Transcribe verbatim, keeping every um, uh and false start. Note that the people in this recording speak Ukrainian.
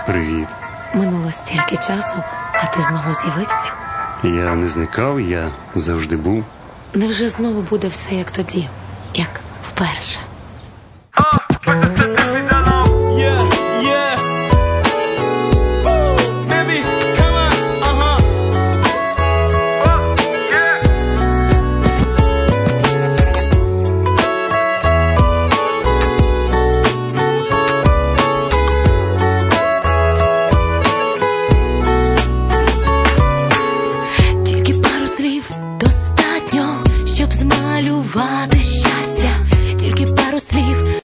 Привіт. Минуло стільки часу, а ти знову з'явився? Я не зникав, я завжди був. Невже знову буде все як тоді, як вперше?